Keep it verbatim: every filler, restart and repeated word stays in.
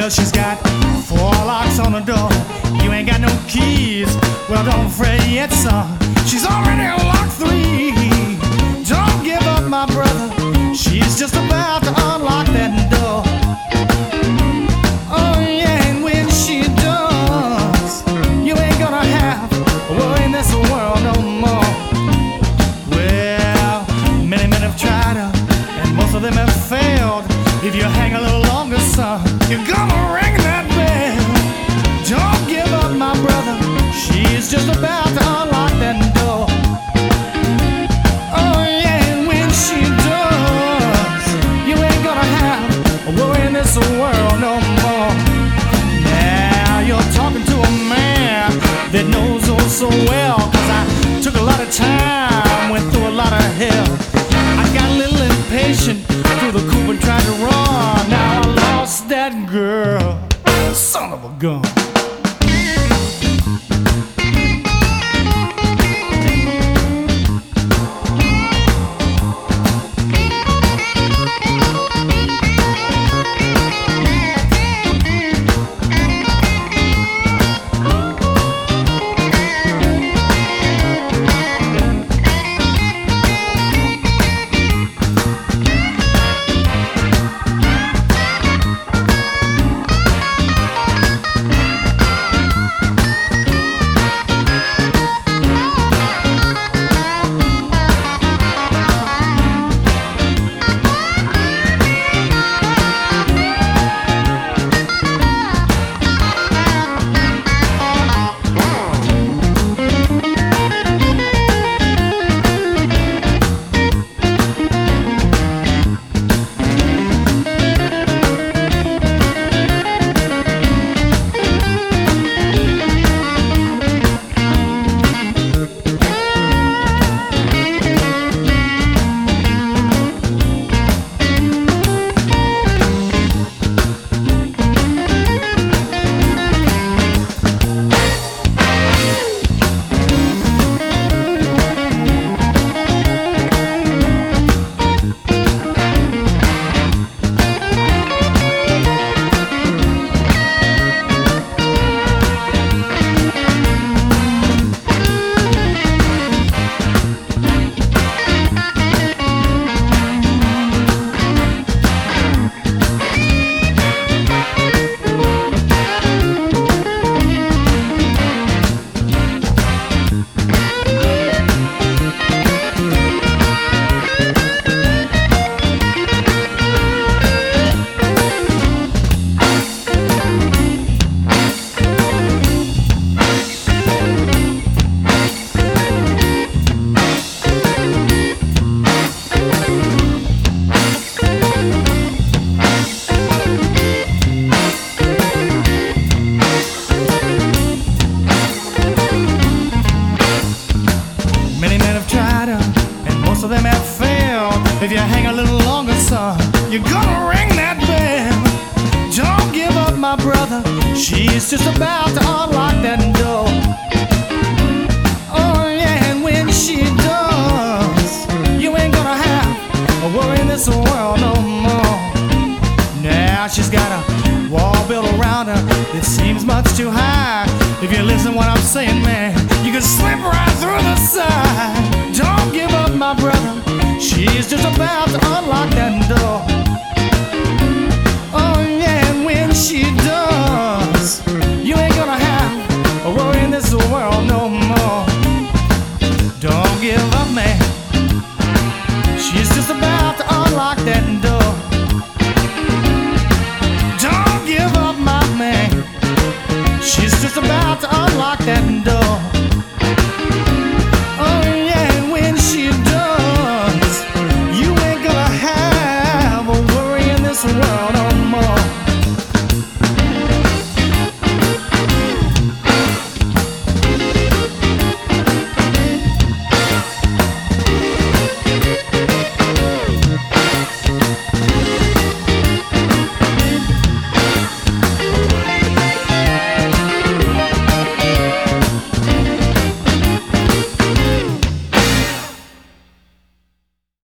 Well, she's got four locks on the door. You ain't got no keys. Well, don't fret yet, son. She's already unlocked three. Don't give up, my brother. She's just about to unlock that door. Oh, yeah, and when she does, you ain't gonna have a worry in this world no more. Well, many men have tried her, and most of them have failed. If you hang a little longer, son, you're gonna ring that bell. Don't give up, my brother. She's just about to unlock that door. Oh, yeah, and when she does, you ain't gonna have a worry in this world no more. Now you're talking to a man that knows oh so well, 'cause I took a lot of time, went through a lot of hell. I got a little impatient, threw the coupe and tried to run. Now I lost that girl, son of a gun. Most of them have failed. If you hang a little longer, son, you're gonna ring that bell. Don't give up, my brother. She's just about to unlock that door. Oh, yeah, and when she does, you ain't gonna have a worry in this world no more. Now she's got a wall built around her that seems much too high. If you listen to what I'm saying, man, you can slip right through the side. Don't give up, my brother. She's just about to unlock that door.